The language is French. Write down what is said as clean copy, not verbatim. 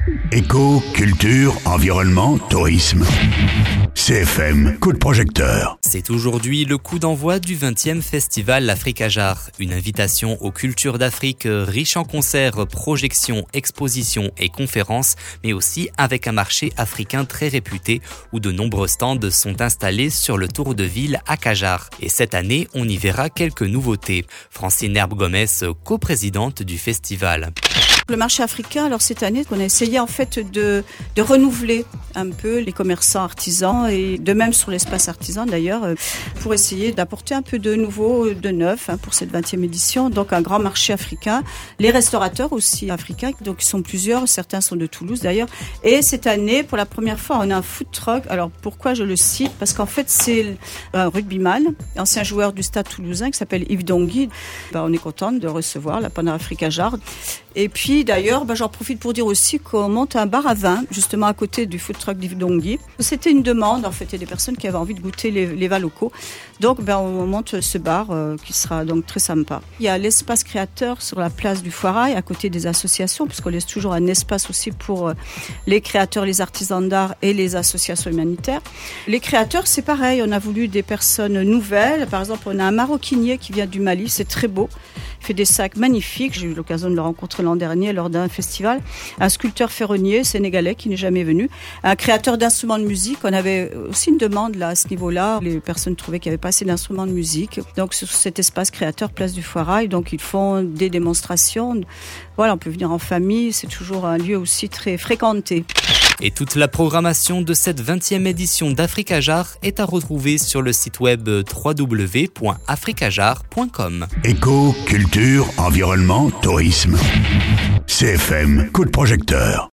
Éco, culture, environnement, tourisme. CFM, coup de projecteur. C'est aujourd'hui le coup d'envoi du 20e festival Africajar, une invitation aux cultures d'Afrique riche en concerts, projections, expositions et conférences, mais aussi avec un marché africain très réputé où de nombreux stands sont installés sur le tour de ville Akajar. Et cette année, on y verra quelques nouveautés. Francine Herbe-Gomez, coprésidente du festival. Le marché africain, alors cette année, on a essayé en fait de renouveler un peu les commerçants artisans et de même sur l'espace artisan d'ailleurs, pour essayer d'apporter un peu de nouveau, de neuf pour cette 20e édition. Donc un grand marché africain, les restaurateurs aussi africains, donc ils sont plusieurs, certains sont de Toulouse d'ailleurs. Et cette année, pour la première fois, on a un food truck. Alors pourquoi je le cite ? Parce qu'en fait c'est un rugbyman, ancien joueur du Stade Toulousain qui s'appelle Yves Dongui. On est content de recevoir là pendant Africajar. Et puis d'ailleurs, j'en profite pour dire aussi qu'on monte un bar à vin, justement à côté du food truck d'Yves Dongui. C'était une demande, en fait, il y a des personnes qui avaient envie de goûter les vins locaux. Donc on monte ce bar qui sera donc très sympa. Il y a l'espace créateur sur la place du Foirail, à côté des associations, puisqu'on laisse toujours un espace aussi pour les créateurs, les artisans d'art et les associations humanitaires. Les créateurs, c'est pareil, on a voulu des personnes nouvelles. Par exemple, on a un maroquinier qui vient du Mali, c'est très beau. Il fait des sacs magnifiques, j'ai eu l'occasion de le rencontrer l'an dernier lors d'un festival. Un sculpteur ferronnier sénégalais qui n'est jamais venu. Un créateur d'instruments de musique, on avait aussi une demande là à ce niveau-là. Les personnes trouvaient qu'il n'y avait pas assez d'instruments de musique. Donc sur cet espace créateur, place du Foirail, donc ils font des démonstrations. Voilà, on peut venir en famille, c'est toujours un lieu aussi très fréquenté. Et toute la programmation de cette 20e édition d'Africajar est à retrouver sur le site web www.africajar.com. Éco, culture, environnement, tourisme. CFM, coup de projecteur.